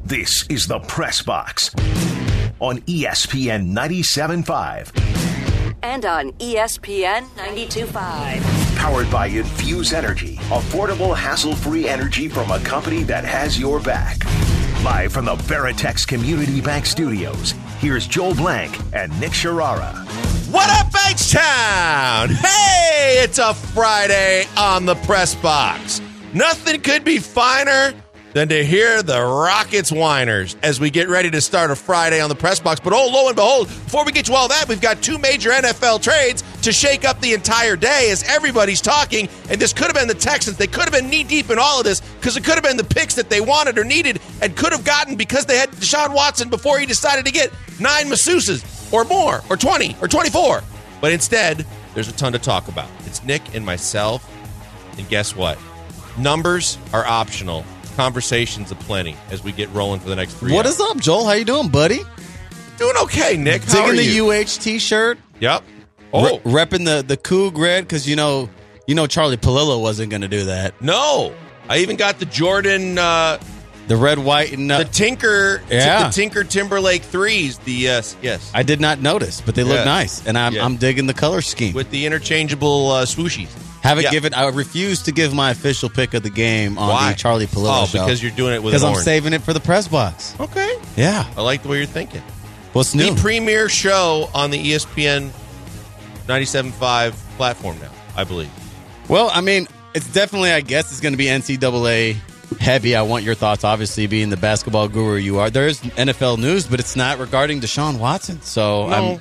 This is the Press Box on ESPN 97.5. And on ESPN 92.5. Powered by Infuse Energy, affordable, hassle-free energy from a company that has your back. Live from the Veritex Community Bank Studios, here's Joel Blank and Nick Sharara. What up, H-Town? Hey, it's a Friday on the Press Box. Nothing could be finer than to hear the Rockets whiners as we get ready to start a Friday on the Press Box. But oh, lo and behold, before we get to all that, we've got two major NFL trades to shake up the entire day as everybody's talking. And this could have been the Texans. They could have been knee-deep in all of this because it could have been the picks that they wanted or needed and could have gotten because they had Deshaun Watson before he decided to get 9 masseuses or more or 20 or 24. But instead, there's a ton to talk about. It's Nick and myself. And guess what? Numbers are optional. Conversations aplenty as we get rolling for the next 3 hours. What is up, Joel? How you doing, buddy? Doing okay, Nick. How are Digging you? the UH t-shirt. Yep. Oh, Repping the Coug red because you know Charlie Palillo wasn't going to do that. no. I even got the Jordan, The red, white, and the Tinker, Yeah. the Tinker Timberlake 3s. The yes, I did not notice, but they look Yeah. nice, and I'm digging the color scheme. with the interchangeable swooshies. I refuse to give my official pick of the game on Why? the Charlie Palillo show. Because you're doing it with Because an I'm orange. saving it for the press box. Okay. Yeah. I like the way you're thinking. What's new? The premier show on the ESPN 97.5 platform now, I believe. Well, I mean, it's definitely, I guess, it's going to be NCAA heavy. I want your thoughts, obviously, being the basketball guru you are. There is NFL news, but it's not regarding Deshaun Watson. So, No.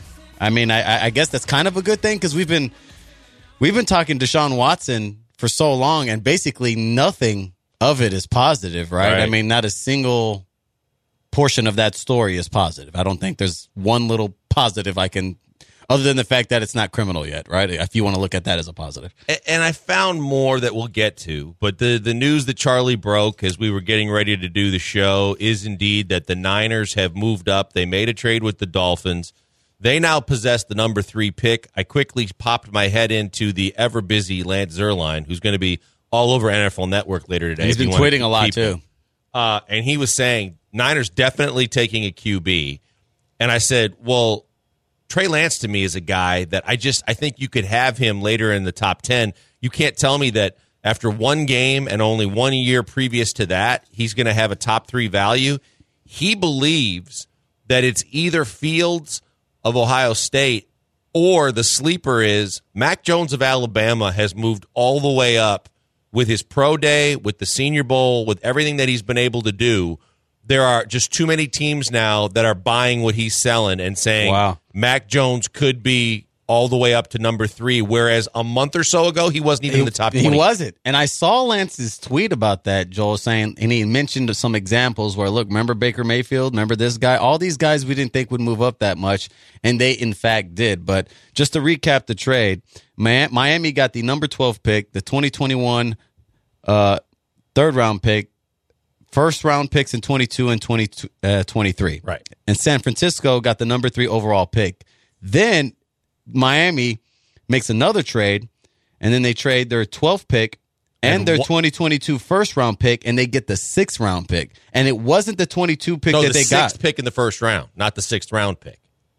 I guess that's kind of a good thing because we've been talking Deshaun Watson for so long, and basically nothing of it is positive, right? Right. I mean, not a single portion of that story is positive. I don't think there's one little positive I can, other than the fact that it's not criminal yet, right? If you want to look at that as a positive. And I found more that we'll get to, but the news that Charlie broke as we were getting ready to do the show is indeed that the Niners have moved up. They made a trade with the Dolphins. They now possess the number 3 pick. I quickly popped my head into the ever-busy Lance Zierlein, who's going to be all over NFL Network later today. He's been tweeting a lot, too. And he was saying, Niners definitely taking a QB. And I said, well, Trey Lance to me is a guy that I think you could have him later in the top 10. You can't tell me that after one game and only 1 year previous to that, he's going to have a top 3 value. He believes that it's either Fields of Ohio State or the sleeper is Mac Jones of Alabama has moved all the way up with his pro day, with the Senior Bowl, with everything that he's been able to do. There are just too many teams now that are buying what he's selling and saying Wow. Mac Jones could be all the way up to number 3, whereas a month or so ago, he wasn't even in the top 20. He wasn't. And I saw Lance's tweet about that, Joel, saying, and he mentioned some examples where, look, remember Baker Mayfield? Remember this guy? All these guys we didn't think would move up that much, and they, in fact, did. But just to recap the trade, Miami got the number 12 pick, the 2021 third-round pick, first-round picks in 22 and 23. Right. And San Francisco got the number 3 overall pick. Then Miami makes another trade, and then they trade their 12th pick and their 2022 first-round pick, and they get the 6th-round pick. And it wasn't the 22 pick that they got. The 6th pick in the first round, not the 6th-round pick.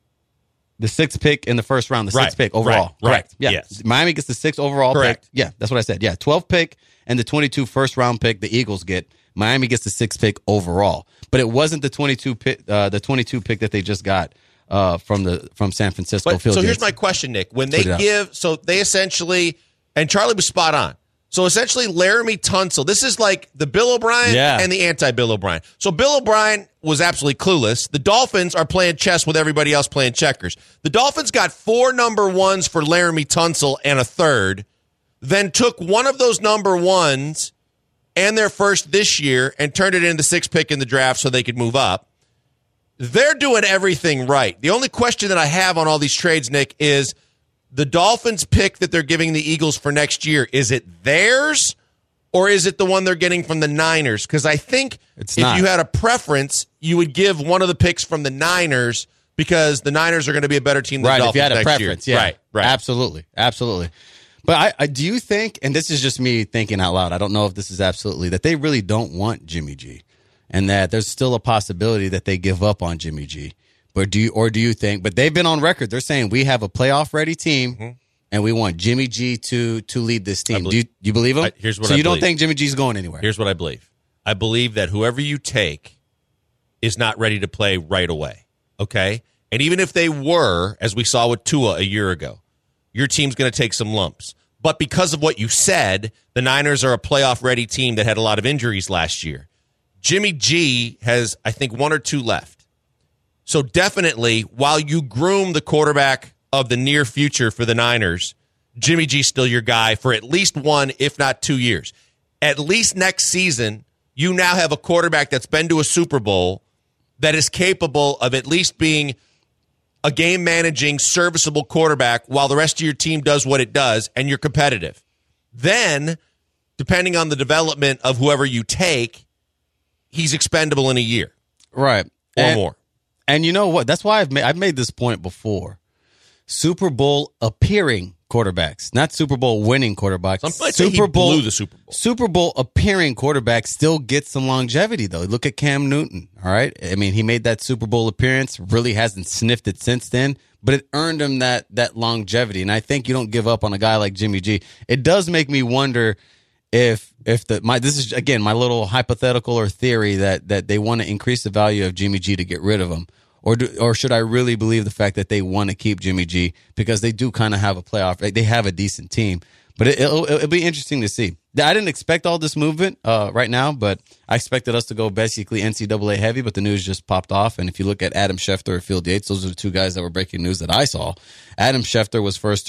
The 6th pick in the first round, the 6th pick overall. Right. Correct. Yeah. Yes. Miami gets the 6th overall Correct. pick. Yeah, that's what I said. Yeah, 12th pick and the 22 first-round pick the Eagles get. Miami gets the 6th pick overall. But it wasn't the 22 pick that they just got from San Francisco. But, so here's my question, Nick. When they they essentially, and Charlie was spot on. So essentially, Laramie Tunsil, this is like the Bill O'Brien and the anti-Bill O'Brien. So Bill O'Brien was absolutely clueless. The Dolphins are playing chess with everybody else playing checkers. The Dolphins got 4 number 1s for Laramie Tunsil and a 3rd, then took one of those number 1s and their first this year and turned it into the 6th pick in the draft so they could move up. They're doing everything right. The only question that I have on all these trades, Nick, is the Dolphins pick that they're giving the Eagles for next year, is it theirs or is it the one they're getting from the Niners? Because I think if you had a preference, you would give one of the picks from the Niners because the Niners are going to be a better team than the Dolphins if you had a next preference, year. yeah. Right. Absolutely. But I do you think, and this is just me thinking out loud, I don't know if this is absolutely, that they really don't want Jimmy G. and that there's still a possibility that they give up on Jimmy G. But do you think? But they've been on record. They're saying we have a playoff ready team, and we want Jimmy G to lead this team. Do you believe him? Here's what so I you believe. don't think Jimmy G's going anywhere? Here's what I believe. I believe that whoever you take is not ready to play right away. Okay, and even if they were, as we saw with Tua a year ago, your team's going to take some lumps. But because of what you said, the Niners are a playoff-ready team that had a lot of injuries last year. Jimmy G has, I think, 1 or 2 left. So definitely, while you groom the quarterback of the near future for the Niners, Jimmy G's still your guy for at least 1, if not 2 years. At least next season, you now have a quarterback that's been to a Super Bowl that is capable of at least being a game-managing, serviceable quarterback while the rest of your team does what it does, and you're competitive. Then, depending on the development of whoever you take, he's expendable in a year. Right. Or more. And you know what? That's why I've made this point before. Super Bowl appearing quarterbacks, not Super Bowl winning quarterbacks. Some might say he blew the Super Bowl. Super Bowl appearing quarterbacks still get some longevity, though. Look at Cam Newton, all right? I mean, he made that Super Bowl appearance, really hasn't sniffed it since then, but it earned him that longevity. And I think you don't give up on a guy like Jimmy G. It does make me wonder if this is, again, my little hypothetical or theory that they want to increase the value of Jimmy G to get rid of him. Or should I really believe the fact that they want to keep Jimmy G because they do kind of have a playoff? They have a decent team, but it'll be interesting to see. I didn't expect all this movement right now, but I expected us to go basically NCAA heavy, but the news just popped off. And if you look at Adam Schefter or Field Yates, those are the 2 guys that were breaking news that I saw. Adam Schefter was first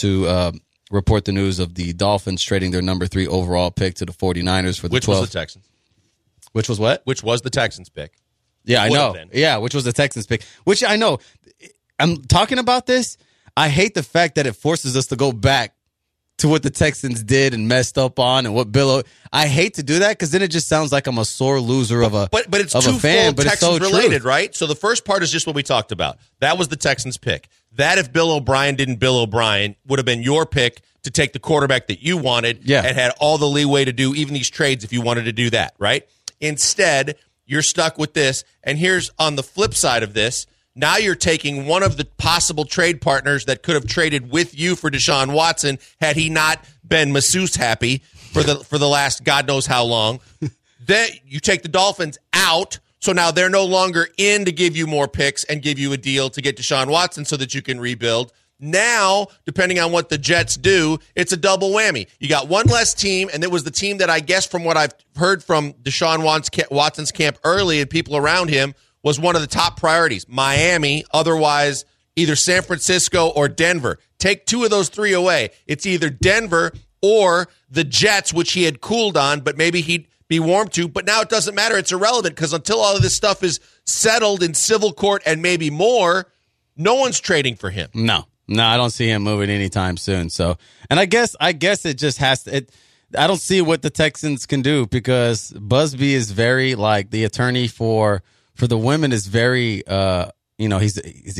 to report the news of the Dolphins trading their number 3 overall pick to the 49ers for the 12th. Which was the Texans. Which was what? Which was the Texans pick. Yeah, I know. Yeah, which was the Texans pick. Which I know. I'm talking about this. I hate the fact that it forces us to go back to what the Texans did and messed up on and what Bill. I hate to do that because then it just sounds like I'm a sore loser of a but it's of a fan. But Texans it's so related, true. Right? So the first part is just what we talked about. That was the Texans pick. That if Bill O'Brien didn't Bill O'Brien would have been your pick to take the quarterback that you wanted and had all the leeway to do even these trades if you wanted to do that, right? Instead, you're stuck with this. And here's on the flip side of this. Now you're taking one of the possible trade partners that could have traded with you for Deshaun Watson had he not been masseuse happy for the last God knows how long. Then you take the Dolphins out. So now they're no longer in to give you more picks and give you a deal to get Deshaun Watson so that you can rebuild. Now, depending on what the Jets do, it's a double whammy. You got one less team, and it was the team that I guess from what I've heard from Deshaun Watson's camp early and people around him was one of the top priorities. Miami, otherwise either San Francisco or Denver. Take 2 of those 3 away. It's either Denver or the Jets, which he had cooled on, but maybe he'd be warm to. But now it doesn't matter. It's irrelevant because until all of this stuff is settled in civil court and maybe more, no one's trading for him. No, I don't see him moving anytime soon. So, and I guess it just has to. I don't see what the Texans can do because Busby is very like the attorney for the women is very. He's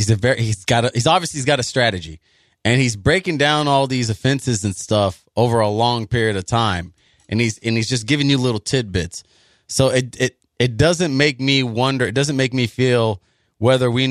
obviously got a strategy, and he's breaking down all these offenses and stuff over a long period of time, and he's just giving you little tidbits. So it doesn't make me wonder. It doesn't make me feel whether or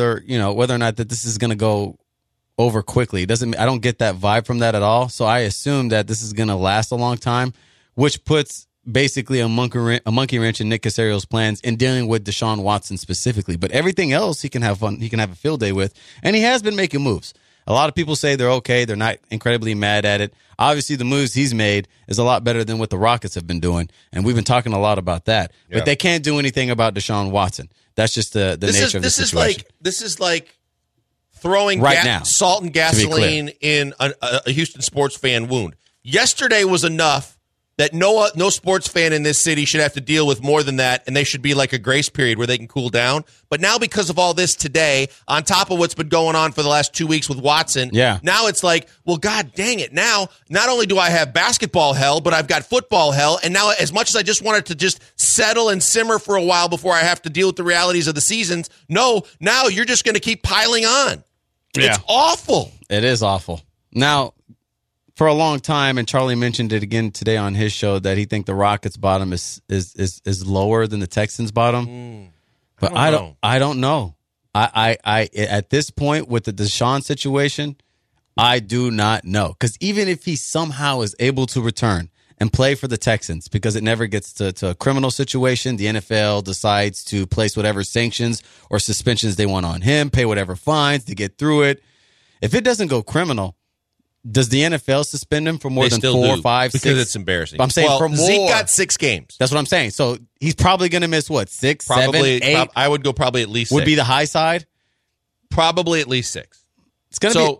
not that this is going to go over quickly. I don't get that vibe from that at all. So I assume that this is going to last a long time, which puts basically a monkey wrench in Nick Caserio's plans in dealing with Deshaun Watson specifically. But everything else he can have fun. He can have a field day with, and he has been making moves. A lot of people say they're okay. They're not incredibly mad at it. Obviously, the moves he's made is a lot better than what the Rockets have been doing, and we've been talking a lot about that. Yeah. But they can't do anything about Deshaun Watson. That's just the nature of the situation. This is like throwing salt and gasoline in a Houston sports fan wound. Yesterday was enough that no sports fan in this city should have to deal with more than that, and they should be like a grace period where they can cool down. But now because of all this today, on top of what's been going on for the last 2 weeks with Watson, now it's like, well, God dang it. Now, not only do I have basketball hell, but I've got football hell. And now as much as I just wanted to just settle and simmer for a while before I have to deal with the realities of the seasons, no, now you're just going to keep piling on. Yeah. It's awful. It is awful. Now, for a long time, and Charlie mentioned it again today on his show, that he think the Rockets' bottom is lower than the Texans' bottom. But I don't know. I at this point with the Deshaun situation, I do not know. Because even if he somehow is able to return and play for the Texans, because it never gets to a criminal situation, the NFL decides to place whatever sanctions or suspensions they want on him, pay whatever fines to get through it. If it doesn't go criminal, does the NFL suspend him for more than 4, 5, 6? Because it's embarrassing. I'm saying for more. Zeke got 6 games. That's what I'm saying. So he's probably going to miss, 6, probably, 7, 8? I would go probably at least 6. Would be the high side? Probably at least 6. It's going to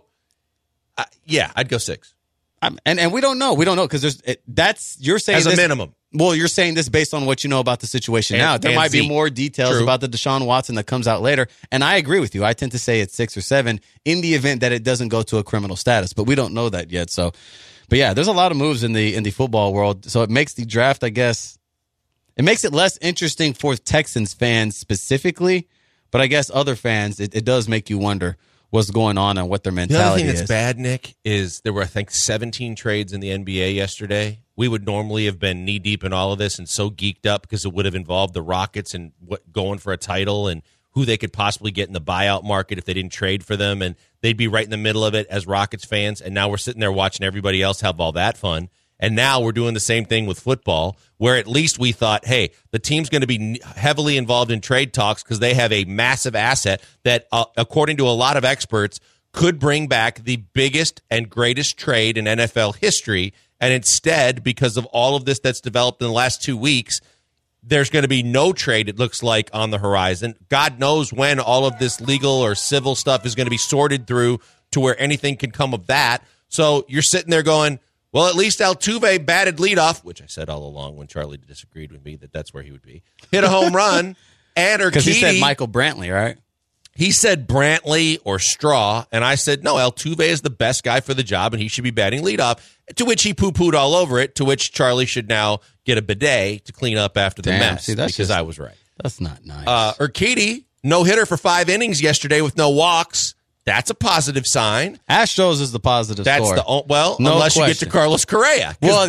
be. Yeah, I'd go 6. And we don't know. We don't know because you're saying as a minimum. Well, you're saying this based on what you know about the situation now. There might be more details about the Deshaun Watson that comes out later. And I agree with you. I tend to say it's 6 or 7 in the event that it doesn't go to a criminal status. But we don't know that yet. So, but yeah, there's a lot of moves in the football world. So it makes the draft, I guess, it makes it less interesting for Texans fans specifically. But I guess other fans, it does make you wonder what's going on and what their mentality is. The other thing that's bad, Nick, is there were, I think, 17 trades in the NBA yesterday. We would normally have been knee-deep in all of this and so geeked up because it would have involved the Rockets and going for a title and who they could possibly get in the buyout market if they didn't trade for them, and they'd be right in the middle of it as Rockets fans, and now we're sitting there watching everybody else have all that fun. And now we're doing the same thing with football, where at least we thought, hey, the team's going to be heavily involved in trade talks because they have a massive asset that, according to a lot of experts, could bring back the biggest and greatest trade in NFL history. And instead, because of all of this that's developed in the last 2 weeks, there's going to be no trade, it looks like, on the horizon. God knows when all of this legal or civil stuff is going to be sorted through to where anything can come of that. So you're sitting there going, well, at least Altuve batted leadoff, which I said all along when Charlie disagreed with me that that's where he would be. Hit a home run. And Urquidy. Because he said Michael Brantley, right? He said Brantley or Straw, and I said, no, Altuve is the best guy for the job, and he should be batting leadoff, to which he poo-pooed all over it, to which Charlie should now get a bidet to clean up after the mess, because I was right. That's not nice. Urquidy, no-hitter for 5 innings yesterday with no walks. That's a positive sign. Astros is the positive story. Unless you get to Carlos Correa. Well,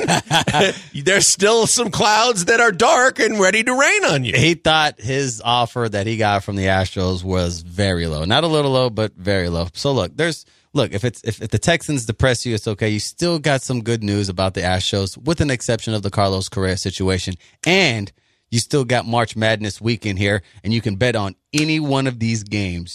then there's still some clouds that are dark and ready to rain on you. He thought his offer that he got from the Astros was very low. Not a little low, but very low. So look, if the Texans depress you, it's okay. You still got some good news about the Astros, with an exception of the Carlos Correa situation. And you still got March Madness weekend here, and you can bet on any one of these games.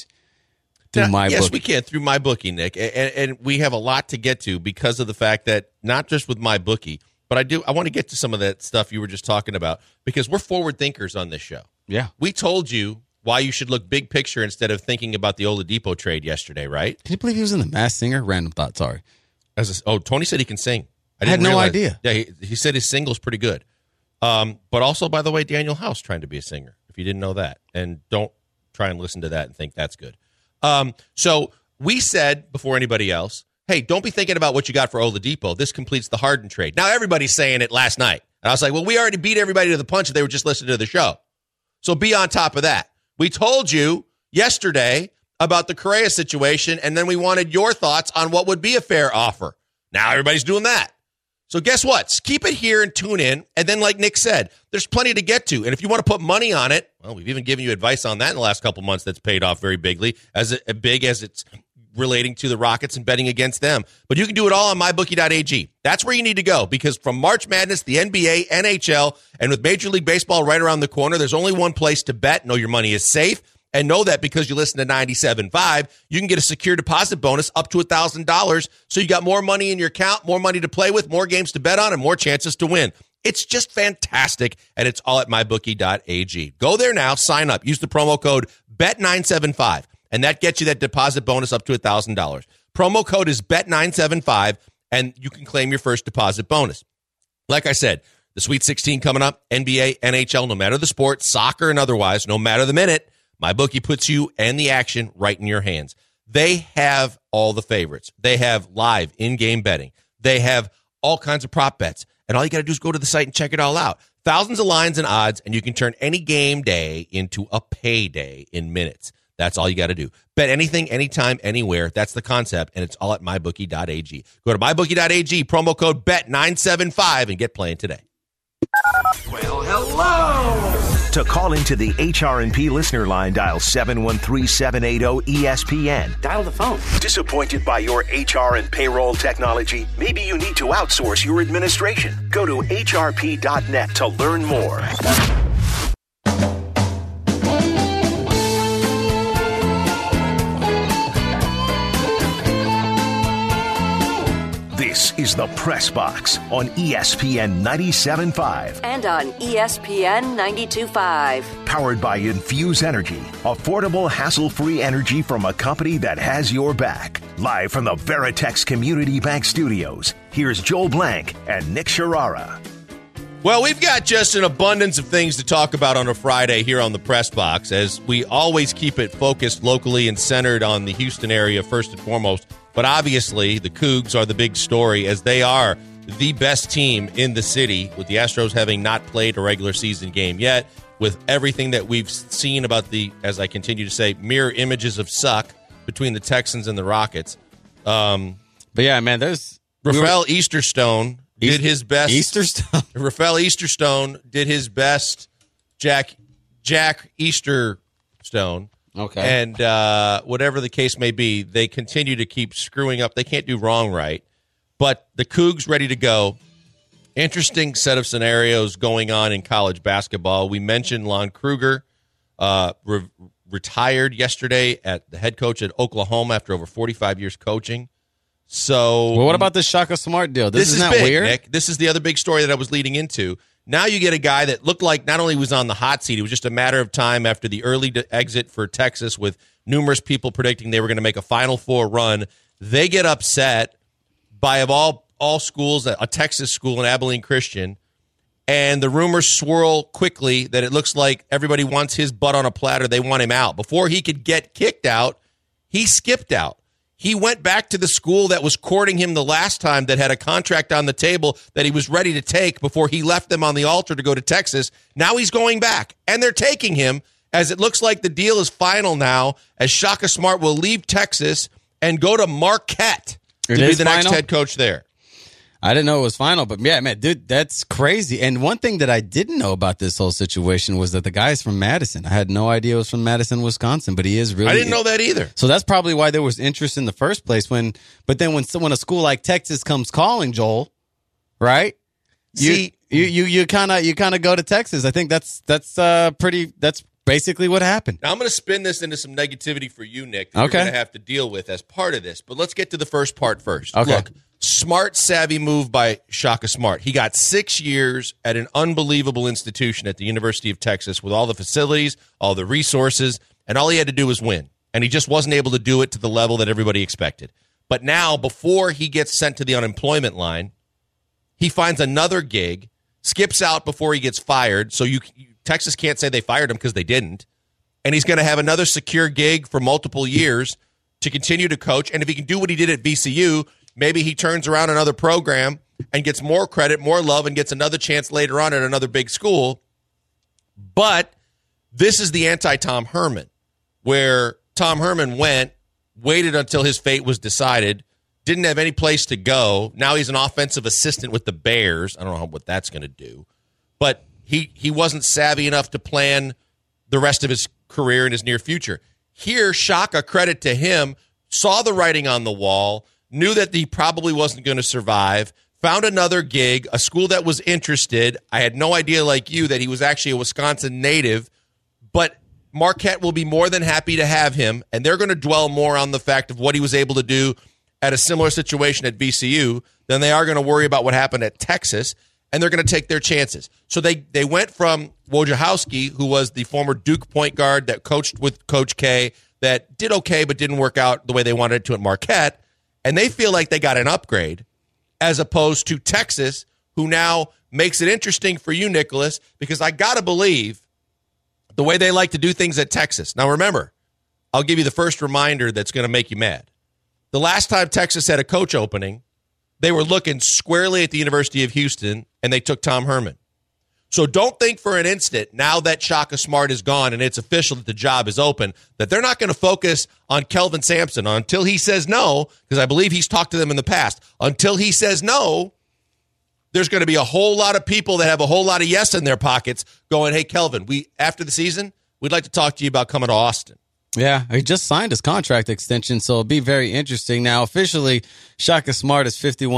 Yes, we can through MyBookie, Nick, and we have a lot to get to because of the fact that not just with MyBookie, but I want to get to some of that stuff you were just talking about because we're forward thinkers on this show. Yeah, we told you why you should look big picture instead of thinking about the Oladipo trade yesterday, right? Can you believe he was in the Masked Singer? Random thought, sorry. Tony said he can sing. I had no idea. Yeah, he said his single's pretty good. But also, by the way, Daniel House trying to be a singer. If you didn't know that, and don't try and listen to that and think that's good. So we said before anybody else, hey, don't be thinking about what you got for Oladipo. This completes the Harden trade. Now everybody's saying it last night. And I was like, well, we already beat everybody to the punch if they were just listening to the show. So be on top of that. We told you yesterday about the Correa situation, and then we wanted your thoughts on what would be a fair offer. Now everybody's doing that. So guess what? Keep it here and tune in. And then, like Nick said, there's plenty to get to. And if you want to put money on it, well, we've even given you advice on that in the last couple months that's paid off very bigly, as big as it's relating to the Rockets and betting against them. But you can do it all on mybookie.ag. That's where you need to go, because from March Madness, the NBA, NHL, and with Major League Baseball right around the corner, there's only one place to bet. Know your money is safe. And know that because you listen to 97.5, you can get a secure deposit bonus up to $1,000. So you got more money in your account, more money to play with, more games to bet on, and more chances to win. It's just fantastic, and it's all at mybookie.ag. Go there now, sign up, use the promo code BET975, and that gets you that deposit bonus up to $1,000. Promo code is BET975, and you can claim your first deposit bonus. Like I said, the Sweet 16 coming up, NBA, NHL, no matter the sport, soccer and otherwise, no matter the minute, MyBookie puts you and the action right in your hands. They have all the favorites. They have live in-game betting. They have all kinds of prop bets. And all you got to do is go to the site and check it all out. Thousands of lines and odds, and you can turn any game day into a payday in minutes. That's all you got to do. Bet anything, anytime, anywhere. That's the concept, and it's all at mybookie.ag. Go to mybookie.ag, promo code BET975, and get playing today. Well, hello. To call into the HR&P listener line, dial 713-780-ESPN. Dial the phone. Disappointed by your HR and payroll technology? Maybe you need to outsource your administration. Go to hrp.net to learn more. This is the Press Box on ESPN 97.5. And on ESPN 92.5. Powered by Infuse Energy. Affordable, hassle-free energy from a company that has your back. Live from the Veritex Community Bank Studios, here's Joel Blank and Nick Sharara. Well, we've got just an abundance of things to talk about on a Friday here on the Press Box, as we always keep it focused locally and centered on the Houston area first and foremost. But obviously, the Cougs are the big story, as they are the best team in the city, with the Astros having not played a regular season game yet, with everything that we've seen about the, as I continue to say, mirror images of suck between the Texans and the Rockets. But yeah, man, there's Rafael Easterstone did his best. Rafael Easterstone did his best. Jack Easterstone. Okay. And whatever the case may be, they continue to keep screwing up. They can't do wrong right. But the Cougs ready to go. Interesting set of scenarios going on in college basketball. We mentioned Lon Kruger retired yesterday at the head coach at Oklahoma after over 45 years coaching. So, well, what about this Shaka Smart deal? This is not big, weird. Nick. This is the other big story that I was leading into. Now you get a guy that looked like not only was on the hot seat, it was just a matter of time after the early exit for Texas, with numerous people predicting they were going to make a Final Four run. They get upset by, of all schools, a Texas school, an Abilene Christian, and the rumors swirl quickly that it looks like everybody wants his butt on a platter. They want him out. Before he could get kicked out, he skipped out. He went back to the school that was courting him the last time, that had a contract on the table that he was ready to take before he left them on the altar to go to Texas. Now he's going back, and they're taking him, as it looks like the deal is final now, as Shaka Smart will leave Texas and go to Marquette to be the next head coach there. I didn't know it was final, but yeah, man, dude, that's crazy. And one thing that I didn't know about this whole situation was that the guy is from Madison. I had no idea it was from Madison, Wisconsin, but he is really. I didn't know that either. So that's probably why there was interest in the first place. But then when a school like Texas comes calling, Joel, right? You kind of go to Texas. I think that's basically what happened. Now I'm going to spin this into some negativity for you, Nick, that you're going to have to deal with as part of this. But let's get to the first part first. Okay. Look. Smart, savvy move by Shaka Smart. He got 6 years at an unbelievable institution at the University of Texas with all the facilities, all the resources, and all he had to do was win. And he just wasn't able to do it to the level that everybody expected. But now, before he gets sent to the unemployment line, he finds another gig, skips out before he gets fired. So Texas can't say they fired him because they didn't. And he's going to have another secure gig for multiple years to continue to coach. And if he can do what he did at VCU, maybe he turns around another program and gets more credit, more love, and gets another chance later on at another big school. But this is the anti-Tom Herman, where Tom Herman waited until his fate was decided, didn't have any place to go. Now he's an offensive assistant with the Bears. I don't know what that's going to do. But he wasn't savvy enough to plan the rest of his career in his near future. Here, Shaka, credit to him, saw the writing on the wall, knew that he probably wasn't going to survive, found another gig, a school that was interested. I had no idea, like you, that he was actually a Wisconsin native, but Marquette will be more than happy to have him, and they're going to dwell more on the fact of what he was able to do at a similar situation at VCU than they are going to worry about what happened at Texas, and they're going to take their chances. So they went from Wojciechowski, who was the former Duke point guard that coached with Coach K, that did okay but didn't work out the way they wanted it to at Marquette, and they feel like they got an upgrade, as opposed to Texas, who now makes it interesting for you, Nicholas, because I got to believe the way they like to do things at Texas. Now, remember, I'll give you the first reminder that's going to make you mad. The last time Texas had a coach opening, they were looking squarely at the University of Houston, and they took Tom Herman. So don't think for an instant, now that Shaka Smart is gone and it's official that the job is open, that they're not going to focus on Kelvin Sampson until he says no, because I believe he's talked to them in the past. Until he says no, there's going to be a whole lot of people that have a whole lot of yes in their pockets going, hey, Kelvin, after the season, we'd like to talk to you about coming to Austin. Yeah, he just signed his contract extension, so it'll be very interesting. Now, officially, Shaka Smart is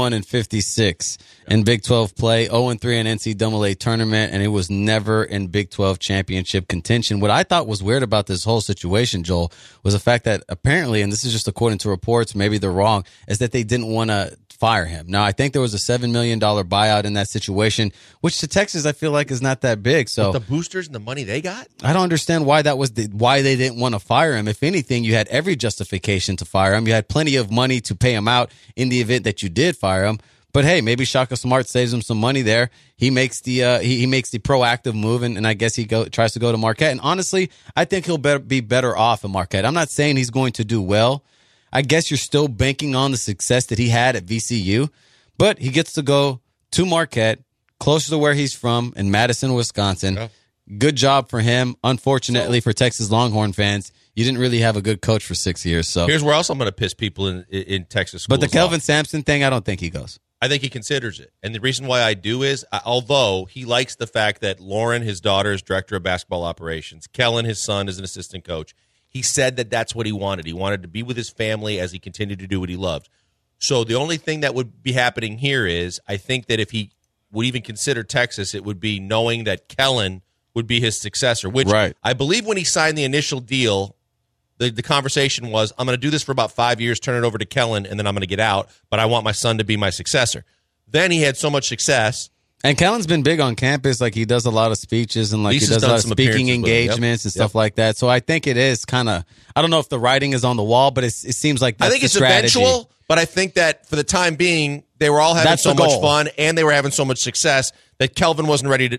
51-56 in Big 12 play, 0-3 in NCAA tournament, and it was never in Big 12 championship contention. What I thought was weird about this whole situation, Joel, was the fact that apparently, and this is just according to reports, maybe they're wrong, is that they didn't want to fire him. Now, I think there was a $7 million buyout in that situation, which to Texas, I feel like is not that big. So with the boosters and the money they got? I don't understand why why they didn't want to fire him. If anything, you had every justification to fire him. You had plenty of money to pay him out in the event that you did fire him. But hey, maybe Shaka Smart saves him some money there. He makes the he makes the proactive move, and I guess he tries to go to Marquette. And honestly, I think he'll be better off in Marquette. I'm not saying he's going to do well. I guess you're still banking on the success that he had at VCU, but he gets to go to Marquette, closer to where he's from in Madison, Wisconsin. Yeah. Good job for him. Unfortunately for Texas Longhorn fans, you didn't really have a good coach for 6 years. So here's where else I'm going to piss people in Texas schools. But the Kelvin Sampson thing, I don't think he goes. I think he considers it. And the reason why I do is, although he likes the fact that Lauren, his daughter, is director of basketball operations, Kellen, his son, is an assistant coach, he said that that's what he wanted. He wanted to be with his family as he continued to do what he loved. So the only thing that would be happening here is, I think that if he would even consider Texas, it would be knowing that Kellen would be his successor, which right. I believe when he signed the initial deal, the conversation was, I'm going to do this for about 5 years, turn it over to Kellen, and then I'm going to get out, but I want my son to be my successor. Then he had so much success. And Kellen's been big on campus. Like, he does a lot of speeches and, like, he does a lot of speaking engagements and stuff like that. So I think it is kind of, I don't know if the writing is on the wall, but it seems like that's I think it's strategy. Eventual, but I think that for the time being, they were all having so much fun and they were having so much success that Kelvin wasn't ready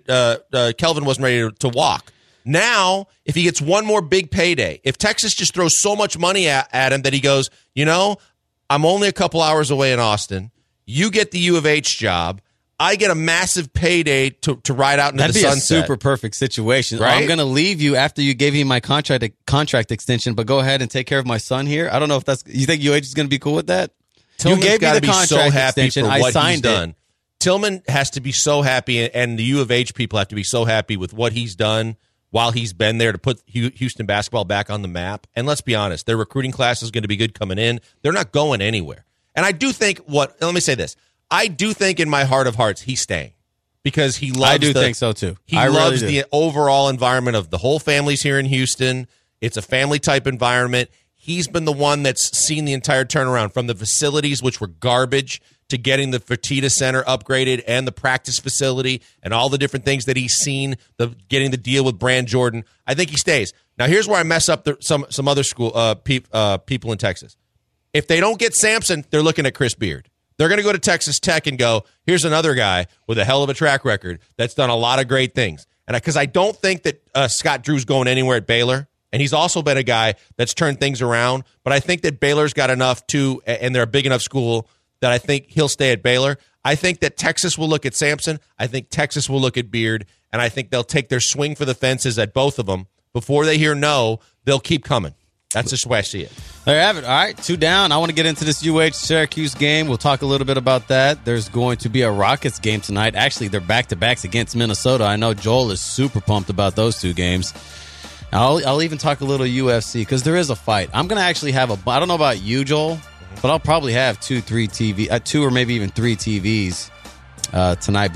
to walk. Now, if he gets one more big payday, if Texas just throws so much money at him that he goes, I'm only a couple hours away in Austin. You get the U of H job. I get a massive payday to ride out into the sunset. That'd be a super perfect situation. Right? I'm going to leave you after you gave me my contract extension, but go ahead and take care of my son here. I don't know if you think UH is going to be cool with that? Tillman's you gave me the contract so happy extension. For what he's done. Tillman has to be so happy, and the U of H people have to be so happy with what he's done while he's been there to put Houston basketball back on the map. And let's be honest, their recruiting class is going to be good coming in. They're not going anywhere. And I do think let me say this. I do think in my heart of hearts he's staying because he loves. I do think so too. He loves the overall environment of the whole family's here in Houston. It's a family type environment. He's been the one that's seen the entire turnaround from the facilities, which were garbage, to getting the Fertitta Center upgraded and the practice facility and all the different things that he's seen. Getting the deal with Brand Jordan. I think he stays. Now here's where I mess up some other school people in Texas. If they don't get Sampson, they're looking at Chris Beard. They're going to go to Texas Tech and go, here's another guy with a hell of a track record that's done a lot of great things. And because I don't think that Scott Drew's going anywhere at Baylor, and he's also been a guy that's turned things around, but I think that Baylor's got enough too, and they're a big enough school that I think he'll stay at Baylor. I think that Texas will look at Sampson. I think Texas will look at Beard, and I think they'll take their swing for the fences at both of them. Before they hear no, they'll keep coming. That's just the way I see it. There you have it. All right, 2 down. I want to get into this UH-Syracuse game. We'll talk a little bit about that. There's going to be a Rockets game tonight. Actually, they're back-to-backs against Minnesota. I know Joel is super pumped about those 2 games. I'll even talk a little UFC because there is a fight. I'm going to actually have I don't know about you, Joel, but I'll probably have 2 or maybe even 3 TVs tonight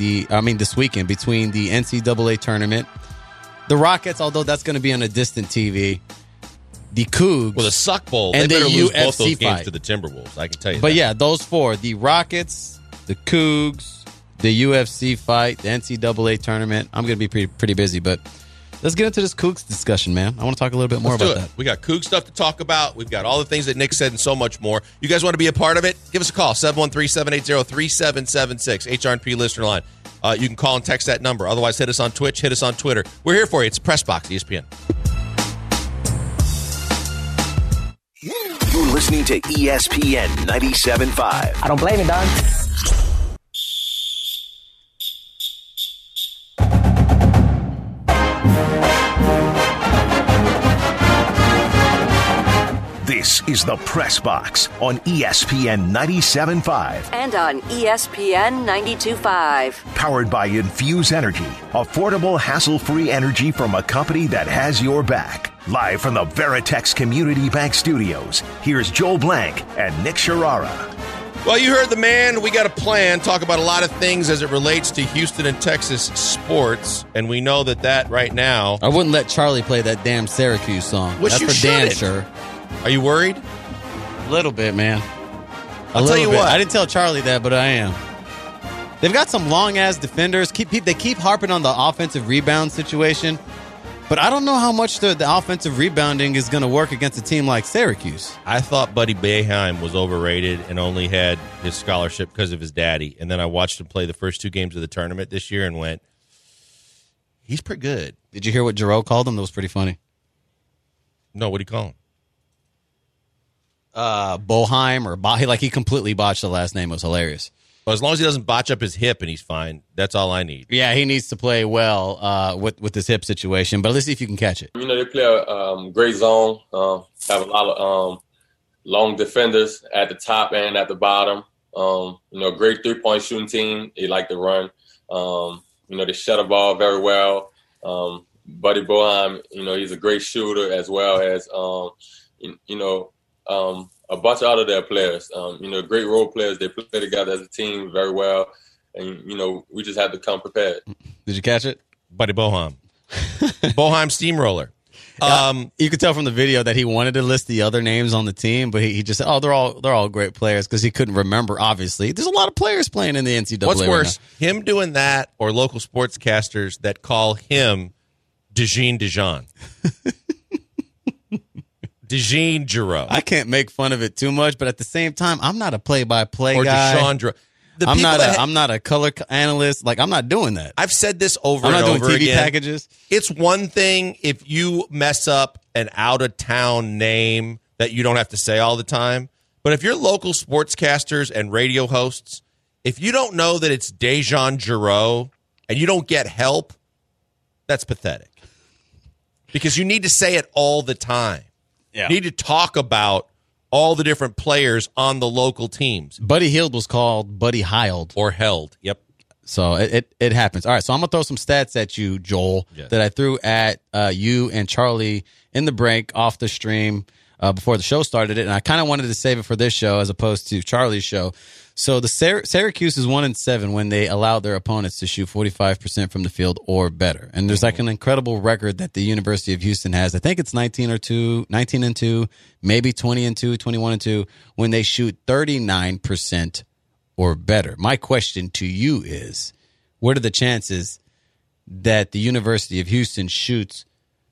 this weekend between the NCAA tournament, the Rockets, although that's going to be on a distant TV, the Cougs. Well, the Suck Bowl, and they better lose UFC both those games fight to the Timberwolves. I can tell you But that. yeah, those 4, the Rockets, the Cougs, the UFC fight, the NCAA tournament. I'm going to be pretty busy, but let's get into this Cougs discussion, man. I want to talk a little bit more about that. We got Cougs stuff to talk about. We've got all the things that Nick said and so much more. You guys want to be a part of it? Give us a call, 713-780-3776, HRP listener line. You can call and text that number. Otherwise, hit us on Twitch, hit us on Twitter. We're here for you. It's Press Box, ESPN. You're listening to ESPN 97.5. I don't blame you, dog. is The Press Box on ESPN 97.5. And on ESPN 92.5. Powered by Infuse Energy, affordable, hassle-free energy from a company that has your back. Live from the Veritex Community Bank Studios, here's Joel Blank and Nick Sharara. Well, you heard the man. We got a plan. Talk about a lot of things as it relates to Houston and Texas sports. And we know that right now. I wouldn't let Charlie play that damn Syracuse song. Which That's you for damn shouldn't. sure. Are you worried? A little bit, man. I'll tell you what. I didn't tell Charlie that, but I am. They've got some long-ass defenders. They keep harping on the offensive rebound situation. But I don't know how much the offensive rebounding is going to work against a team like Syracuse. I thought Buddy Boeheim was overrated and only had his scholarship because of his daddy. And then I watched him play the first 2 games of the tournament this year and went, he's pretty good. Did you hear what Jarreau called him? That was pretty funny. No, what did he call him? Boeheim or he completely botched the last name. It was hilarious. Well, as long as he doesn't botch up his hip and he's fine, that's all I need. Yeah, he needs to play well with his hip situation, but let's see if you can catch it. You know, they play a great zone, have a lot of long defenders at the top and at the bottom. Great three-point shooting team. They like to run. They shut the ball very well. Buddy Boeheim, he's a great shooter as well as, a bunch of other their players, great role players. They play together as a team very well. And, we just have to come prepared. Did you catch it? Buddy Boeheim. Boeheim Steamroller. You could tell from the video that he wanted to list the other names on the team, but he just said, they're all great players because he couldn't remember, obviously. There's a lot of players playing in the NCAA. What's worse, right him doing that or local sportscasters that call him DeJean Jarreau. I can't make fun of it too much, but at the same time, I'm not a play-by-play or guy. Deshaun I'm not a color analyst. I'm not doing that. I've said this over and over again. I'm not doing TV packages. It's one thing if you mess up an out-of-town name that you don't have to say all the time. But if you're local sportscasters and radio hosts, if you don't know that it's DeJean Jarreau and you don't get help, that's pathetic. Because you need to say it all the time. Yeah. You need to talk about all the different players on the local teams. Buddy Hield was called Buddy Hield. Or held. Yep. So it happens. All right, so I'm going to throw some stats at you, Joel, that I threw at you and Charlie in the break off the stream before the show started. And I kind of wanted to save it for this show as opposed to Charlie's show. So the Syracuse is 1-7 when they allowed their opponents to shoot 45% from the field or better. And there's an incredible record that the University of Houston has. I think it's 19-2, maybe 20-2, 21-2 when they shoot 39% or better. My question to you is, what are the chances that the University of Houston shoots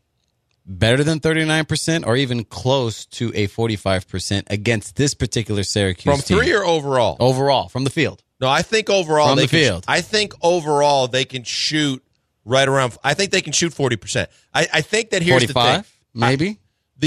better than 39% or even close to a 45% against this particular Syracuse from team? From 3 or overall? Overall, from the field. No, I think overall from the field. I think overall they can shoot right around. I think they can shoot 40%. I think that here's 45, the thing. Maybe.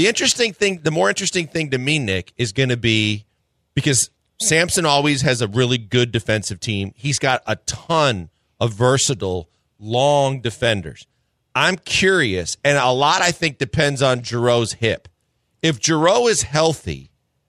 The more interesting thing to me, Nick, is going to be because Sampson always has a really good defensive team. He's got a ton of versatile, long defenders. I'm curious, and a lot, I think, depends on Jarreau's hip. If Jarreau is healthy,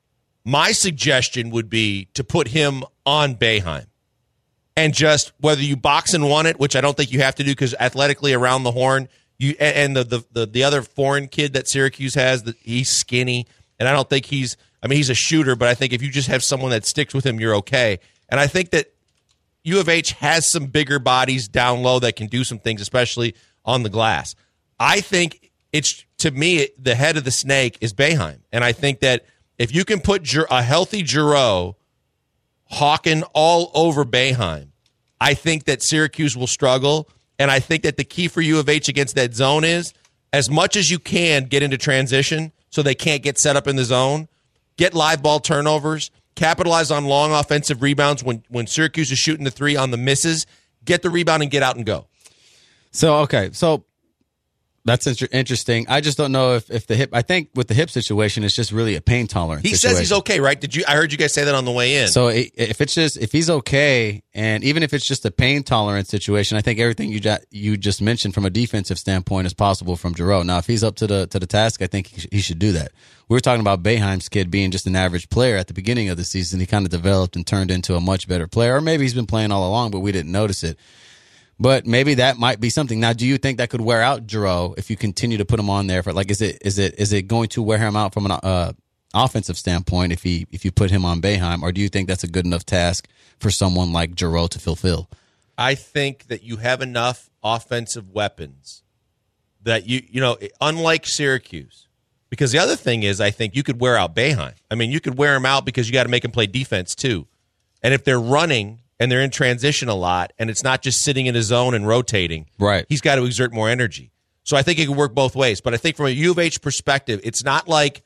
my suggestion would be to put him on Boeheim. And just, whether you box and one it, which I don't think you have to do because athletically around the horn, and the other foreign kid that Syracuse has, he's skinny, and I don't think he's a shooter, but I think if you just have someone that sticks with him, you're okay. And I think that U of H has some bigger bodies down low that can do some things, especially on the glass. I think to me, the head of the snake is Boeheim. And I think that if you can put a healthy Jarreau hawking all over Boeheim, I think that Syracuse will struggle. And I think that the key for U of H against that zone is, as much as you can, get into transition so they can't get set up in the zone, get live ball turnovers, capitalize on long offensive rebounds when Syracuse is shooting the 3 on the misses, get the rebound and get out and go. So, okay. So, That's interesting. I just don't know if the hip. I think with the hip situation, it's just really a pain tolerance. He says he's okay, right? I heard you guys say that on the way in. So if he's okay, and even if it's just a pain tolerance situation, I think everything you just mentioned from a defensive standpoint is possible from Giroux. Now, if he's up to the task, I think he should do that. We were talking about Boeheim's kid being just an average player at the beginning of the season. He kind of developed and turned into a much better player, or maybe he's been playing all along, but we didn't notice it. But maybe that might be something. Now, do you think that could wear out Giroux if you continue to put him on there for is it going to wear him out from an offensive standpoint if you put him on Boeheim, or do you think that's a good enough task for someone like Giroux to fulfill? I think that you have enough offensive weapons that unlike Syracuse, because the other thing is I think you could wear out Boeheim. I mean, you could wear him out because you got to make him play defense too, and if they're running and they're in transition a lot, and it's not just sitting in his zone and rotating, right, he's got to exert more energy. So I think it could work both ways. But I think from a U of H perspective, it's not like,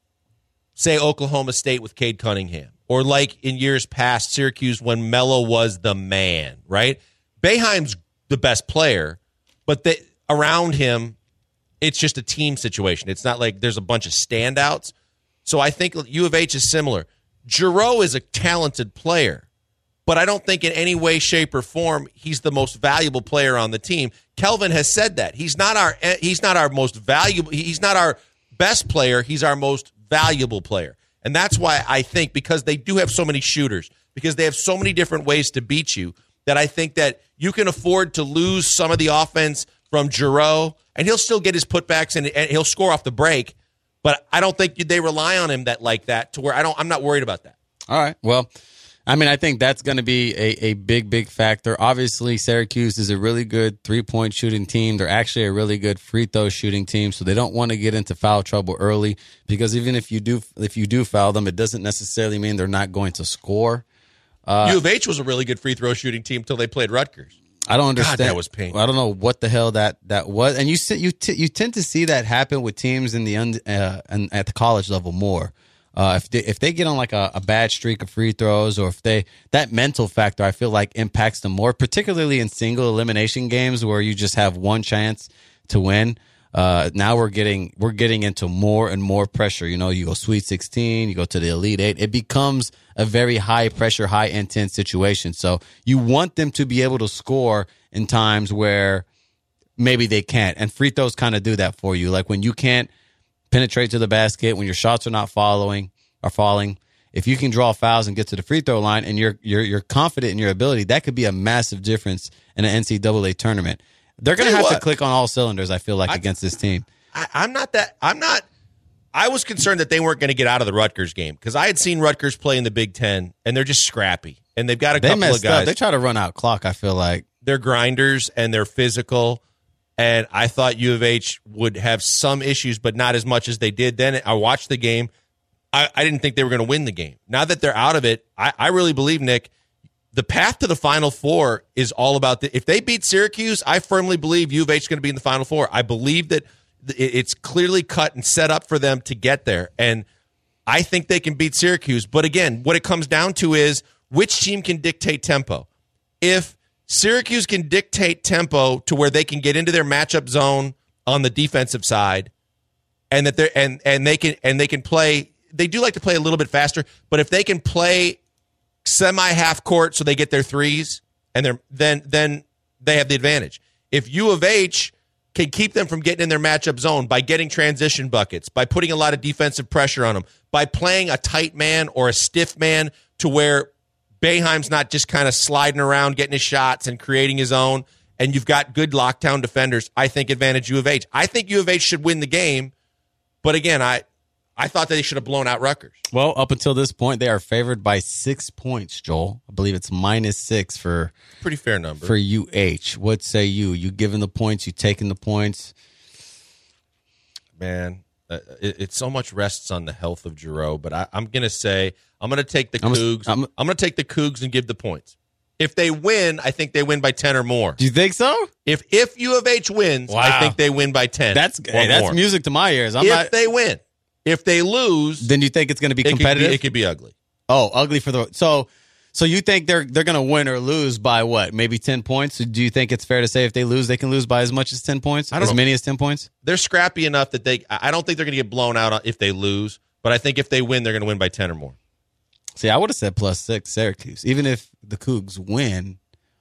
say, Oklahoma State with Cade Cunningham, or like in years past, Syracuse when Melo was the man, right? Boeheim's the best player, but around him, it's just a team situation. It's not like there's a bunch of standouts. So I think U of H is similar. Giroux is a talented player, but I don't think in any way, shape, or form he's the most valuable player on the team. Kelvin has said that. He's not our most valuable. He's not our best player. He's our most valuable player. And that's why I think, because they do have so many shooters, because they have so many different ways to beat you, that I think that you can afford to lose some of the offense from Giroux, and he'll still get his putbacks and he'll score off the break. But I don't think they rely on him like that to where I'm not worried about that. All right. Well, I mean, I think that's going to be a big, big factor. Obviously, Syracuse is a really good three-point shooting team. They're actually a really good free throw shooting team, so they don't want to get into foul trouble early, because even if you do foul them, it doesn't necessarily mean they're not going to score. U of H was a really good free throw shooting team until they played Rutgers. I don't understand. God, that was painful. I don't know what the hell that was, and you tend to see that happen with teams in and at the college level more. If they get on like a bad streak of free throws, or if that mental factor, I feel like impacts them more, particularly in single elimination games where you just have one chance to win. Now we're getting into more and more pressure. You go Sweet 16, you go to the Elite 8. It becomes a very high pressure, high intense situation. So you want them to be able to score in times where maybe they can't. And free throws kind of do that for you. Like when you can't penetrate to the basket, when your shots are not falling, if you can draw fouls and get to the free throw line and you're confident in your ability, that could be a massive difference in an NCAA tournament. They're going to have to click on all cylinders, I feel like, against this team. I was concerned that they weren't going to get out of the Rutgers game, because I had seen Rutgers play in the Big Ten, and they're just scrappy. And they've got a couple of guys. They try to run out clock, I feel like. They're grinders, and they're physical. And I thought U of H would have some issues, but not as much as they did. Then I watched the game. I didn't think they were going to win the game. Now that they're out of it, I really believe, Nick, the path to the Final Four is all about if they beat Syracuse, I firmly believe U of H is going to be in the Final Four. I believe that it's clearly cut and set up for them to get there. And I think they can beat Syracuse. But again, what it comes down to is which team can dictate tempo. If Syracuse can dictate tempo to where they can get into their matchup zone on the defensive side, and that they can play. They do like to play a little bit faster, but if they can play semi half court so they get their threes, and then they have the advantage. If U of H can keep them from getting in their matchup zone by getting transition buckets, by putting a lot of defensive pressure on them, by playing a tight man or a stiff man to where Boeheim's not just kind of sliding around, getting his shots and creating his own, and you've got good lockdown defenders, I think advantage U of H. I think U of H should win the game, but again, I thought that they should have blown out Rutgers. Well, up until this point, they are favored by 6 points, Joel. I believe it's -6 for pretty fair number for UH. What say you? You giving the points? You taking the points? Man, it so much rests on the health of Giroux, but I'm going to say I'm going to take the Cougs. I'm going to take the Cougs and give the points. If they win, I think they win by 10 or more. Do you think so? If U of H wins, wow. I think they win by 10. That's music to my ears. They win. If they lose, then you think it's going to be competitive? It could be ugly. Oh, ugly for the so So you think they're going to win or lose by what? Maybe 10 points? Do you think it's fair to say if they lose, they can lose by as much as 10 points? As many as 10 points? They're scrappy enough that I don't think they're going to get blown out if they lose, but I think if they win, they're going to win by 10 or more. See, I would have said +6 Syracuse. Even if the Cougs win,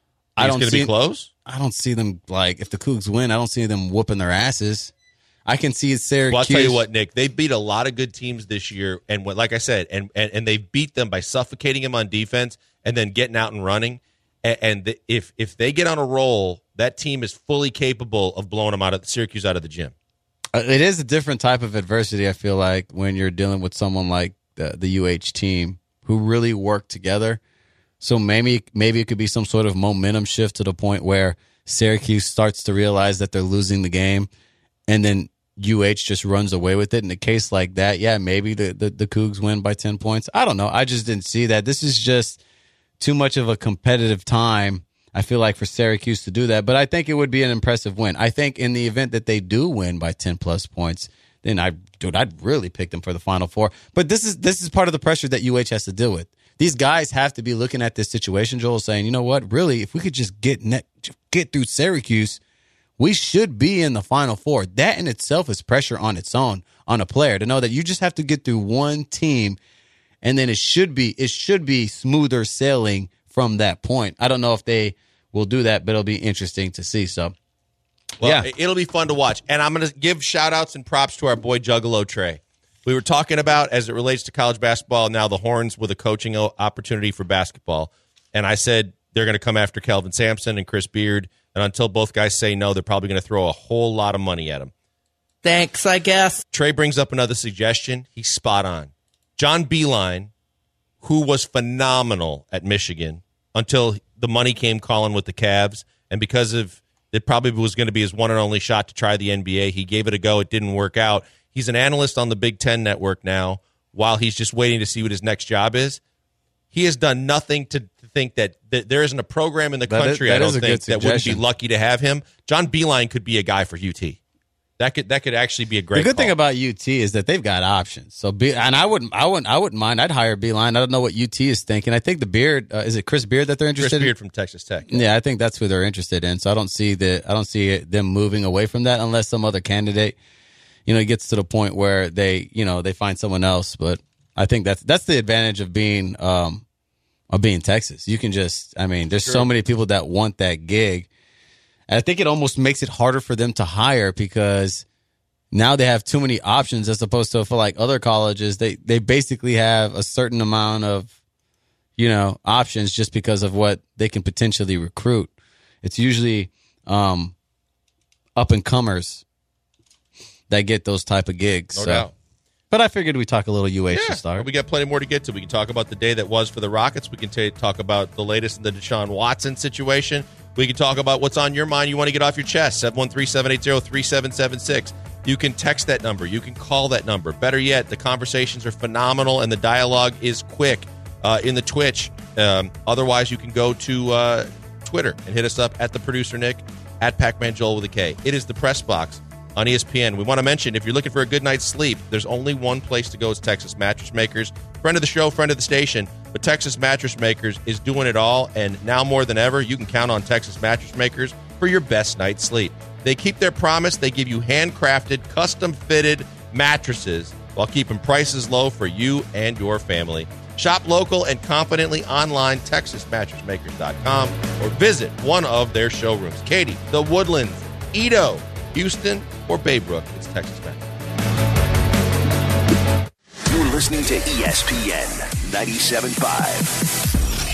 I don't see it's going to be close. I don't see them, if the Cougs win, I don't see them whooping their asses. I can see Syracuse. Well, I'll tell you what, Nick, they beat a lot of good teams this year, and like I said, and they beat them by suffocating them on defense and then getting out and running. And if they get on a roll, that team is fully capable of blowing them Syracuse out of the gym. It is a different type of adversity, I feel like, when you're dealing with someone like the UH team who really work together. So maybe it could be some sort of momentum shift to the point where Syracuse starts to realize that they're losing the game, and then UH just runs away with it. In a case like that, yeah, maybe the Cougs win by 10 points. I don't know. I just didn't see that. This is just too much of a competitive time, I feel like, for Syracuse to do that. But I think it would be an impressive win. I think in the event that they do win by 10-plus points, then I'd really pick them for the Final Four. But this is part of the pressure that UH has to deal with. These guys have to be looking at this situation, Joel, saying, you know what, really, if we could just get through Syracuse, we should be in the Final Four. That in itself is pressure on its own on a player to know that you just have to get through one team, and then it should be smoother sailing from that point. I don't know if they will do that, but it'll be interesting to see. So, well, it'll be fun to watch. And I'm going to give shout-outs and props to our boy Juggalo Trey. We were talking about, as it relates to college basketball, now the Horns with a coaching opportunity for basketball. And I said they're going to come after Kelvin Sampson and Chris Beard. And until both guys say no, they're probably going to throw a whole lot of money at him. Thanks, I guess. Trey brings up another suggestion. He's spot on. John Beilein, who was phenomenal at Michigan until the money came calling with the Cavs, and because of it probably was going to be his one and only shot to try the NBA, he gave it a go. It didn't work out. He's an analyst on the Big Ten Network now while he's just waiting to see what his next job is. He has done nothing to think that there isn't a program in the country, I don't think, that wouldn't be lucky to have him. John Beilein could be a guy for UT. That could actually be a great. The good thing about UT is that they've got options. So, and I wouldn't mind. I'd hire Beilein. I don't know what UT is thinking. I think the Beard is it Chris Beard that they're interested in? Chris Beard from Texas Tech. Yeah, I think that's who they're interested in. So I don't see them moving away from that unless some other candidate, gets to the point where they find someone else. But I think that's the advantage of being Texas. You can there's so many people that want that gig. And I think it almost makes it harder for them to hire because now they have too many options as opposed to for like other colleges. They basically have a certain amount of, options just because of what they can potentially recruit. It's usually up-and-comers that get those type of gigs. No doubt. But I figured we'd talk a little UH to start. We got plenty more to get to. We can talk about the day that was for the Rockets. We can talk about the latest in the Deshaun Watson situation. We can talk about what's on your mind you want to get off your chest, 713-780-3776. You can text that number. You can call that number. Better yet, the conversations are phenomenal and the dialogue is quick in the Twitch. Otherwise, you can go to Twitter and hit us up at the producer Nick, at Pac-Man Joel with a K. It is the Press Box on ESPN. We want to mention, if you're looking for a good night's sleep, there's only one place to go. It's Texas Mattress Makers. Friend of the show, friend of the station. But Texas Mattress Makers is doing it all, and now more than ever, you can count on Texas Mattress Makers for your best night's sleep. They keep their promise. They give you handcrafted, custom-fitted mattresses while keeping prices low for you and your family. Shop local and confidently online, TexasMattressMakers.com, or visit one of their showrooms. Katy, The Woodlands, Edo, Houston, or Baybrook. It's Texas Mattress. You're listening to ESPN 97.5.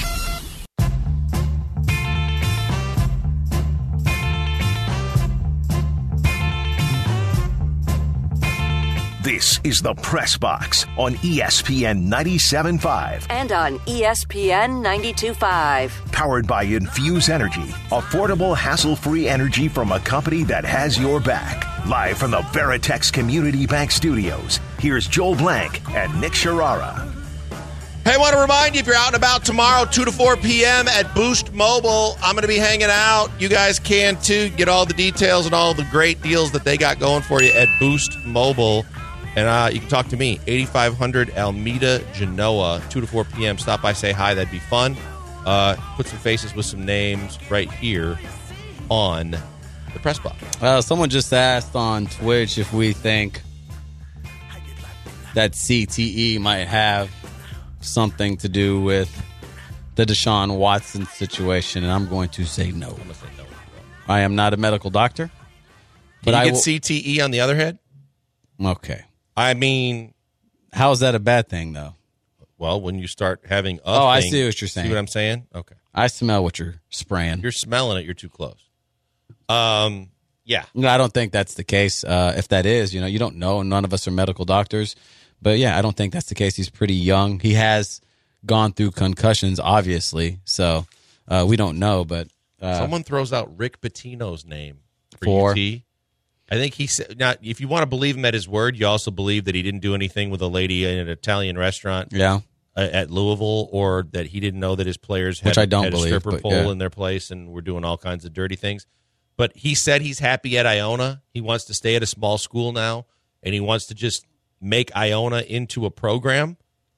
This is the Press Box on ESPN 97.5. And on ESPN 92.5. Powered by Infuse Energy. Affordable, hassle-free energy from a company that has your back. Live from the Veritex Community Bank Studios, here's Joel Blank and Nick Sharara. Hey, I want to remind you, if you're out and about tomorrow, 2 to 4 p.m. at Boost Mobile, I'm going to be hanging out. You guys can, too. Get all the details and all the great deals that they got going for you at Boost Mobile. And you can talk to me, 8500 Alameda, Genoa, 2 to 4 p.m. Stop by, say hi. That'd be fun. put some faces with some names right here on the press box. Someone just asked on Twitch if we think that CTE might have something to do with the Deshaun Watson situation, and I'm going to say no. I'm going to say no. I am not a medical doctor. But I get CTE on the other hand? Okay. I mean, how is that a bad thing, though? Well, when you start having I see what you're saying. See what I'm saying? Okay. I smell what you're spraying. You're smelling it. You're too close. Yeah. No, I don't think that's the case. If that is, you don't know. None of us are medical doctors. But, yeah, I don't think that's the case. He's pretty young. He has gone through concussions, obviously. So we don't know. But someone throws out Rick Pitino's name for UT. I think he said, now, if you want to believe him at his word, you also believe that he didn't do anything with a lady in an Italian restaurant at Louisville, or that he didn't know that his players had a stripper pole in their place and were doing all kinds of dirty things. But he said he's happy at Iona. He wants to stay at a small school now, and he wants to just make Iona into a program.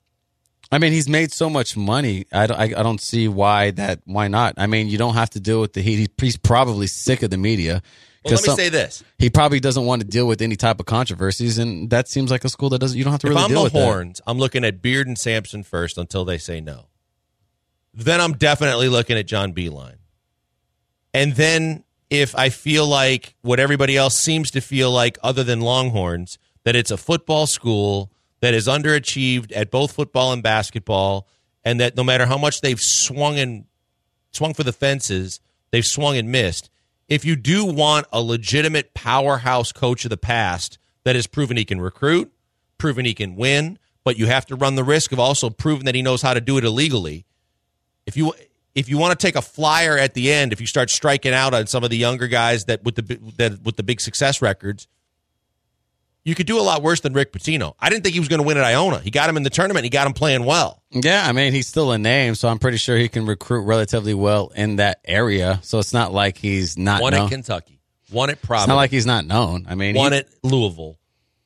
I mean, he's made so much money. I don't see why not. I mean, you don't have to deal with the heat. He's probably sick of the media. Well, let me say this. He probably doesn't want to deal with any type of controversies, and that seems like a school that doesn't. You don't have to really deal with that. If I'm the Horns, I'm looking at Beard and Sampson first until they say no. Then I'm definitely looking at John Beilein. And then if I feel like what everybody else seems to feel like other than Longhorns, that it's a football school that is underachieved at both football and basketball, and that no matter how much they've swung for the fences, they've swung and missed. If you do want a legitimate powerhouse coach of the past that has proven he can recruit, proven he can win, but you have to run the risk of also proving that he knows how to do it illegally. If you want to take a flyer at the end, if you start striking out on some of the younger guys that with the big success records, you could do a lot worse than Rick Pitino. I didn't think he was going to win at Iona. He got him in the tournament. He got him playing well. Yeah, I mean, he's still a name, so I'm pretty sure he can recruit relatively well in that area. So it's not like he's not known. Won at Kentucky. Won at Providence. It's not like he's not known. I mean, won at Louisville.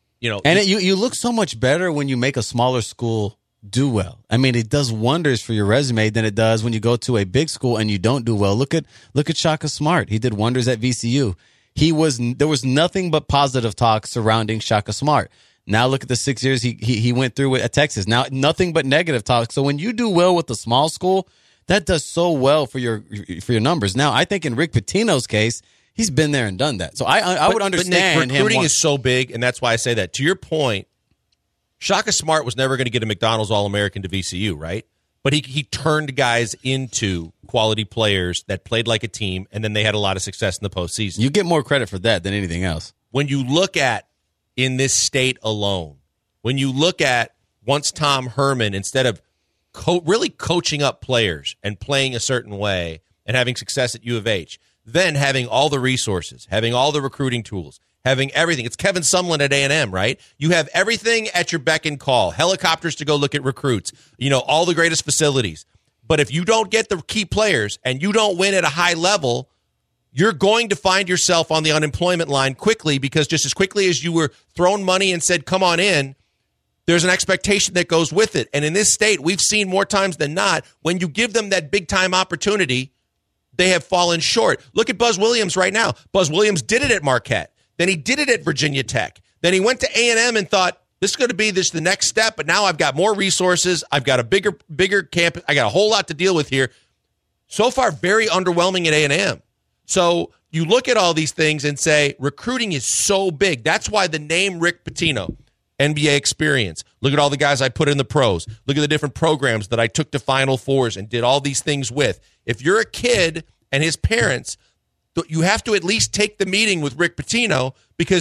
And you look so much better when you make a smaller school do well. I mean, it does wonders for your resume than it does when you go to a big school and you don't do well. Look at Shaka Smart. He did wonders at VCU. There was nothing but positive talk surrounding Shaka Smart. Now look at the 6 years he went through at Texas. Now nothing but negative talk. So when you do well with a small school, that does so well for your numbers. Now I think in Rick Pitino's case, he's been there and done that. So I would understand. But Nick, recruiting is so big, and that's why I say that. To your point, Shaka Smart was never going to get a McDonald's All-American to VCU, right? But he turned guys into quality players that played like a team, and then they had a lot of success in the postseason. You get more credit for that than anything else. When you look at, in this state alone, when you look at once Tom Herman, instead of really coaching up players and playing a certain way and having success at U of H, then having all the resources, having all the recruiting tools, having everything. It's Kevin Sumlin at A&M, right? You have everything at your beck and call. Helicopters to go look at recruits. All the greatest facilities. But if you don't get the key players and you don't win at a high level, you're going to find yourself on the unemployment line quickly, because just as quickly as you were thrown money and said, come on in, there's an expectation that goes with it. And in this state, we've seen more times than not, when you give them that big-time opportunity, they have fallen short. Look at Buzz Williams right now. Buzz Williams did it at Marquette. Then he did it at Virginia Tech. Then he went to A&M and thought, this is going to be the next step, but now I've got more resources. I've got a bigger campus. I got a whole lot to deal with here. So far, very underwhelming at A&M. So you look at all these things and say, recruiting is so big. That's why the name Rick Pitino, NBA experience. Look at all the guys I put in the pros. Look at the different programs that I took to Final Fours and did all these things with. If you're a kid and his parents, you have to at least take the meeting with Rick Pitino, because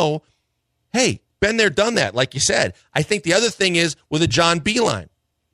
hey, been there, done that, like you said. I think the other thing is with a John Beilein,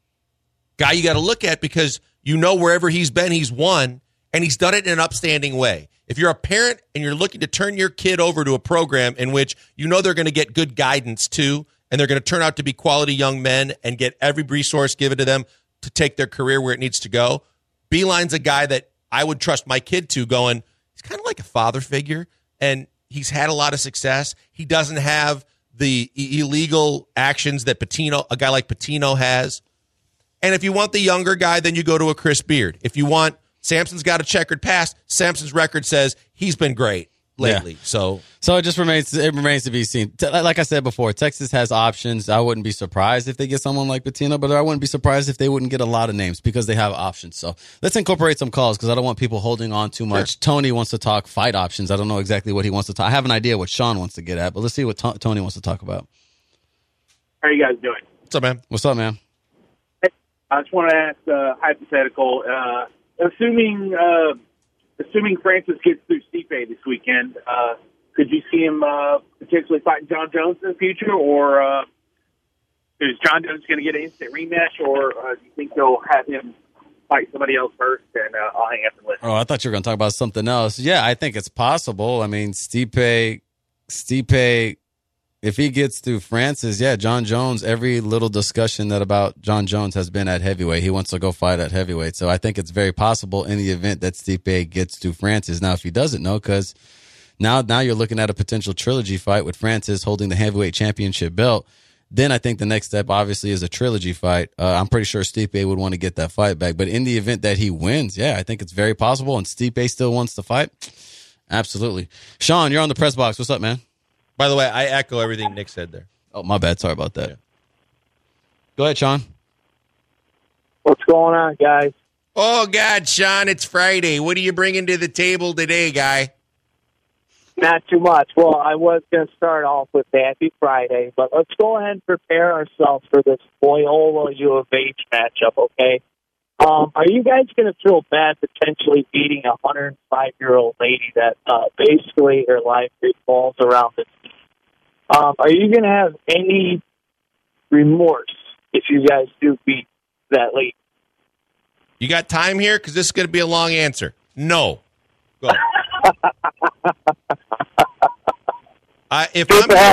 guy you got to look at, because wherever he's been, he's won, and he's done it in an upstanding way. If you're a parent and you're looking to turn your kid over to a program in which they're going to get good guidance too, and they're going to turn out to be quality young men and get every resource given to them to take their career where it needs to go, Beilein's a guy that I would trust my kid to, going, he's kind of like a father figure, and he's had a lot of success. He doesn't have the illegal actions that a guy like Pitino has. And if you want the younger guy, then you go to a Chris Beard. If you want, Sampson's got a checkered past. Sampson's record says he's been great lately. Yeah. So it just remains to be seen. Like I said before, Texas has options. I wouldn't be surprised if they get someone like Pitino, but I wouldn't be surprised if they wouldn't get a lot of names because they have options. So let's incorporate some calls because I don't want people holding on too much. Sure. Tony wants to talk fight options. I don't know exactly what he wants to talk. I have an idea what Sean wants to get at, but let's see what Tony wants to talk about. How are you guys doing? What's up, man? What's up, man? I just want to ask hypothetical. Assuming Francis gets through Stipe this weekend, could you see him potentially fighting John Jones in the future, or is John Jones going to get an instant rematch, or do you think they'll have him fight somebody else first? And I'll hang up and listen. Oh, I thought you were going to talk about something else. Yeah, I think it's possible. I mean, Stipe, if he gets through Francis, John Jones, every little discussion that about John Jones has been at heavyweight. He wants to go fight at heavyweight. So I think it's very possible in the event that Stipe gets through Francis. Now, if he doesn't know, because now you're looking at a potential trilogy fight with Francis holding the heavyweight championship belt. Then I think the next step, obviously, is a trilogy fight. I'm pretty sure Stipe would want to get that fight back. But in the event that he wins, I think it's very possible. And Stipe still wants to fight. Absolutely. Sean, you're on the press box. What's up, man? By the way, I echo everything Nick said there. Oh, my bad. Sorry about that. Yeah. Go ahead, Sean. What's going on, guys? Oh, God, Sean, it's Friday. What are you bringing to the table today, guy? Not too much. Well, I was going to start off with Happy Friday, but let's go ahead and prepare ourselves for this Loyola U of H matchup, okay? Are you guys going to feel bad potentially beating a 105-year-old lady that basically her life revolves around this? Are you going to have any remorse if you guys do beat that lady? You got time here? Because this is going to be a long answer. No. Go. If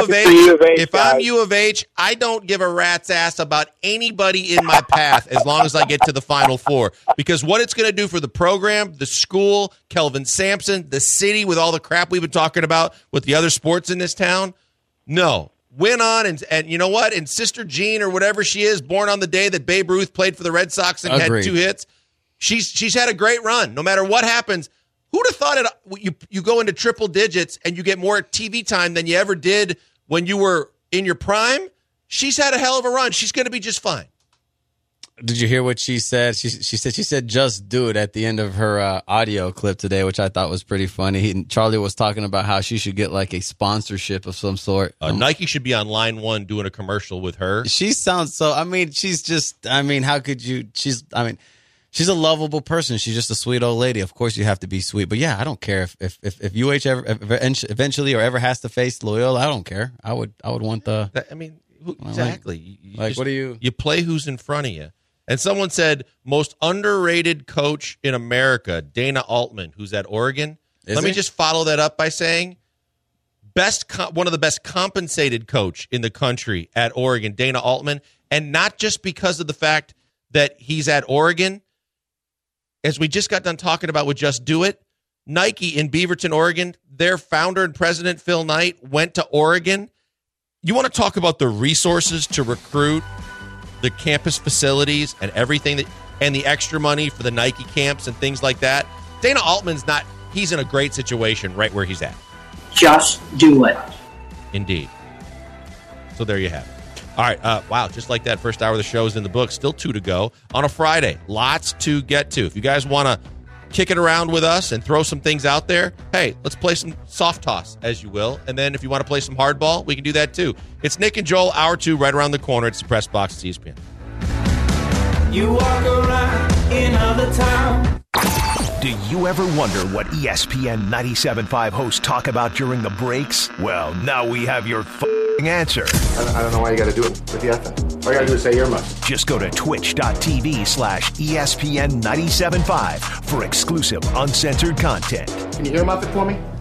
I'm U of H, I don't give a rat's ass about anybody in my path as long as I get to the Final Four. Because what it's going to do for the program, the school, Kelvin Sampson, the city, with all the crap we've been talking about with the other sports in this town, no. Win on, and you know what? And Sister Jean, or whatever she is, born on the day that Babe Ruth played for the Red Sox and had 2 hits, she's had a great run. No matter what happens, who'd have thought you go into triple digits and you get more TV time than you ever did when you were in your prime? She's had a hell of a run. She's going to be just fine. Did you hear what she said? She said just do it at the end of her audio clip today, which I thought was pretty funny. Charlie was talking about how she should get like a sponsorship of some sort. Nike should be on line 1 doing a commercial with her. She sounds so, how could you, she's a lovable person. She's just a sweet old lady. Of course you have to be sweet. But I don't care if UH ever eventually or ever has to face Loyola. I don't care. I would want the, exactly. What do you play who's in front of you? And someone said, most underrated coach in America, Dana Altman, who's at Oregon. Let me just follow that up by saying, one of the best compensated coach in the country at Oregon, Dana Altman. And not just because of the fact that he's at Oregon. As we just got done talking about with Just Do It, Nike in Beaverton, Oregon, their founder and president, Phil Knight, went to Oregon. You want to talk about the resources to recruit, the campus facilities and everything, and the extra money for the Nike camps and things like that. Dana Altman's he's in a great situation right where he's at. Just do it. Indeed. So there you have it. All right. Wow. Just like that, first hour of the show is in the book. Still 2 to go on a Friday. Lots to get to. If you guys want to kick it around with us and throw some things out there, hey, let's play some soft toss, as you will. And then if you want to play some hardball, we can do that too. It's Nick and Joel, hour 2, right around the corner. It's the Press Box at ESPN. You walk around in other town. Do you ever wonder what ESPN 97.5 hosts talk about during the breaks? Well, now we have your answer. I don't know why you got to do it with the FM. All you got to do is say earmuffs. Just go to twitch.tv/ESPN 97.5 for exclusive uncensored content. Can you earmuff it for me?